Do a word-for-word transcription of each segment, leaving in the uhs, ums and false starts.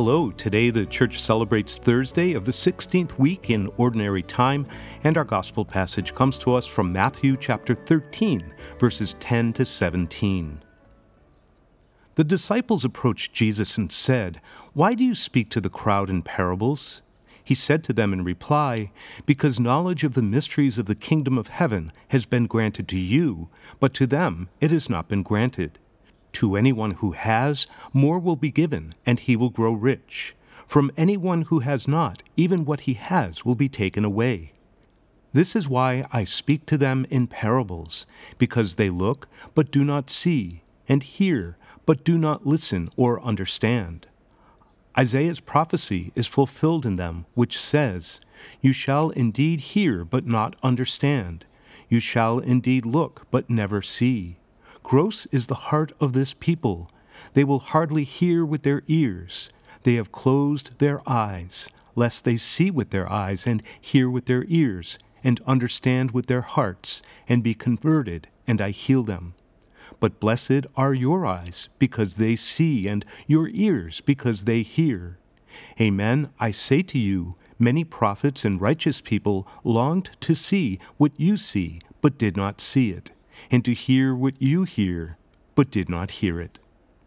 Hello, today the church celebrates Thursday of the sixteenth week in Ordinary Time, and our gospel passage comes to us from Matthew chapter thirteen, verses ten to seventeen. The disciples approached Jesus and said, "Why do you speak to the crowd in parables?" He said to them in reply, "Because knowledge of the mysteries of the kingdom of heaven has been granted to you, but to them it has not been granted. To anyone who has, more will be given, and he will grow rich. From anyone who has not, even what he has will be taken away. This is why I speak to them in parables, because they look, but do not see, and hear, but do not listen or understand. Isaiah's prophecy is fulfilled in them, which says, 'You shall indeed hear, but not understand. You shall indeed look, but never see.' Gross is the heart of this people. They will hardly hear with their ears. They have closed their eyes, lest they see with their eyes and hear with their ears, and understand with their hearts, and be converted, and I heal them. But blessed are your eyes, because they see, and your ears, because they hear. Amen, I say to you, many prophets and righteous people longed to see what you see, but did not see it, and to hear what you hear, but did not hear it."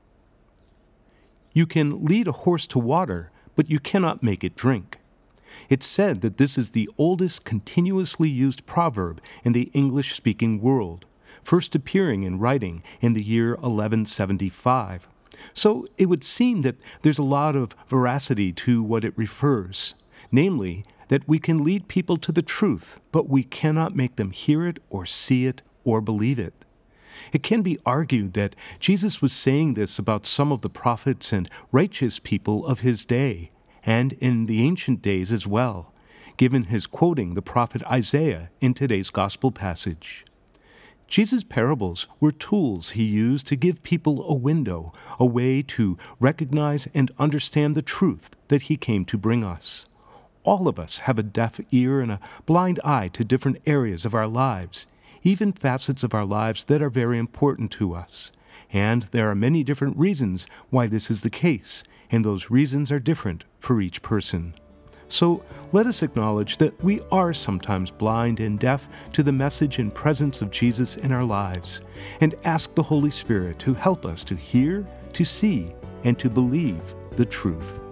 You can lead a horse to water, but you cannot make it drink. It's said that this is the oldest continuously used proverb in the English-speaking world, first appearing in writing in the year eleven seventy-five. So it would seem that there's a lot of veracity to what it refers, namely, that we can lead people to the truth, but we cannot make them hear it or see it or believe it. It can be argued that Jesus was saying this about some of the prophets and righteous people of his day, and in the ancient days as well, given his quoting the prophet Isaiah in today's gospel passage. Jesus' parables were tools he used to give people a window, a way to recognize and understand the truth that he came to bring us. All of us have a deaf ear and a blind eye to different areas of our lives, even facets of our lives that are very important to us. And there are many different reasons why this is the case, and those reasons are different for each person. So let us acknowledge that we are sometimes blind and deaf to the message and presence of Jesus in our lives, and ask the Holy Spirit to help us to hear, to see, and to believe the truth.